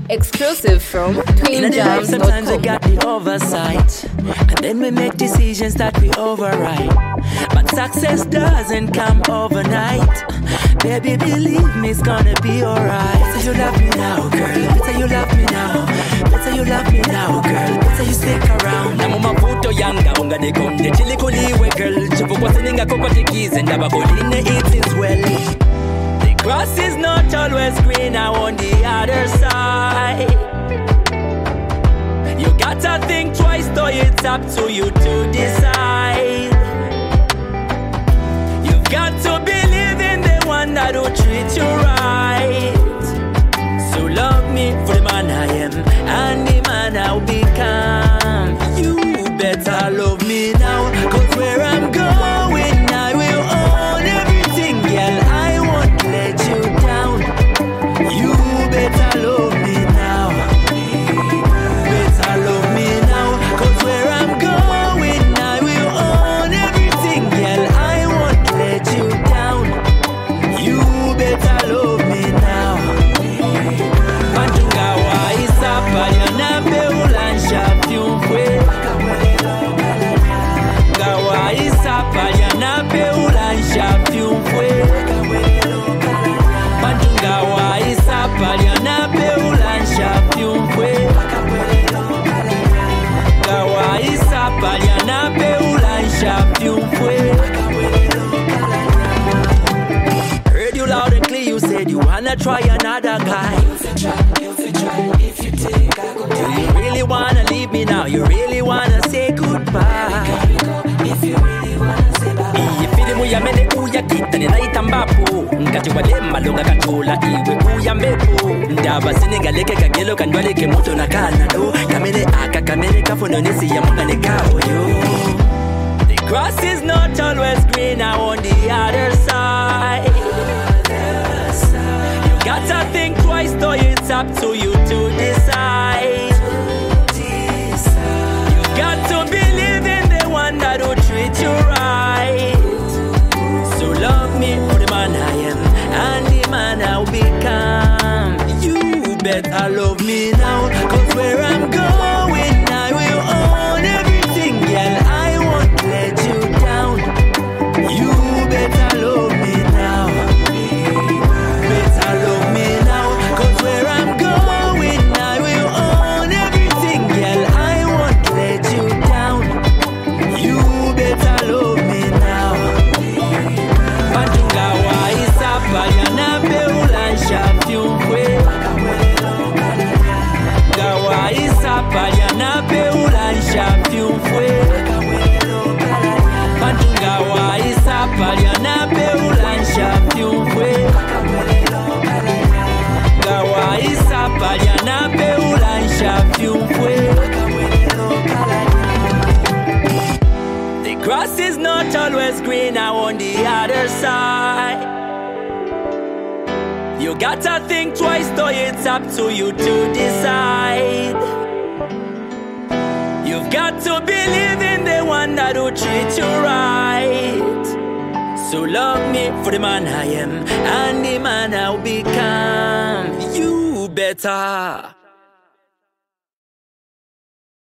Exclusive from TwinJams.com. Sometimes we got the oversight, and then we make decisions that we override. But success doesn't come overnight. Baby, believe me, it's gonna be alright. Better you love me now, girl. Better you love me now. Better you love me now, girl. Better you stick around. Namu maputo yanga unga de konde chili kuliwe, girl. Chupu kwa sininga kopa tikize ndaba kuline it is well. The grass is not always greener on the other side. You gotta think twice, though it's up to you to decide. You've got to believe in the one that will treat you right. So love me for the man I am and the man I'll become. You better love me now, cause where I'm going I will own everything, girl. I won't let you down. You better love me now. Better love me now, cause where I'm going I will own everything, girl. I won't let you down. You better love me now. Pantunga wa isapa yana beulansha fiumfwe. Gawa isapa yana beulansha fiumfwe. Pantunga wa isapa yana beulansha fiumfwe. Gawa isapa yana beulansha fiumfwe. Heard you loud and clear, you said you wanna try another guy. If you take, I go. Do you really wanna leave me now? You really wanna say goodbye? If you really wanna say bye. Ifilimu ya mene uya kita ni naita mbapo. Nkati wale malunga katola iwe uya mbepo. Ndaba sininga leke kagelo kandwale ke moto na kanado. Kamene aka kamene kafono nisi ya munga ne kao yo. The grass is not always greener on the other side. You gotta think twice, though it's up to you to decide. You got to believe in the one that will treat you right. So love me for the man I am and the man I'll become. You better love me now, cause where I'm going I will own everything, girl. I won't let you down. You better love me now. Better love me now, cause where I'm going I will own everything, girl. I won't let you down. You better love me now. Pantunga wa isapa yana beulansha fiumfwe. Gawa isapa yana beulansha fiumfwe. Pantunga wa isapa yana beulansha fiumfwe. Gawa isapa yana beulansha fiumfwe. The grass is not always greener on the other side. You gotta think twice, though it's up to you to decide. You've got to believe in the one that will treat you right. So love me for the man I am and the man I'll become. You better